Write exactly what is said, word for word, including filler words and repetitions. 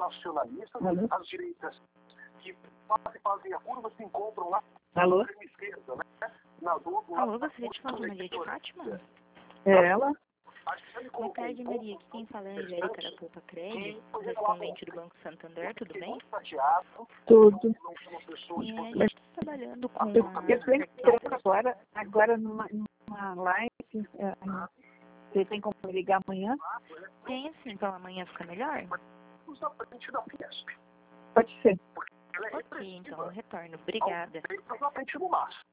nacionalistas, Alô? as direitas que fazem, fazem a curva se encontram lá Alô? na extrema esquerda, né? Na, do, do Alô, gostaria de falar com Maria de Fátima? É ela? Boa tarde, Maria. Aqui quem fala é a Angélica da Poupa Crédito, correspondente do Banco Santander, tudo bem? Tudo. É, a gente está trabalhando com Eu a estou carteira. agora, agora numa, numa live. é, Você tem como ligar amanhã? Tem assim, então amanhã fica melhor? Usa a frente da Fiesp. Pode ser. Ela é Ok, então eu retorno. Obrigada. representativa à frente do MAS.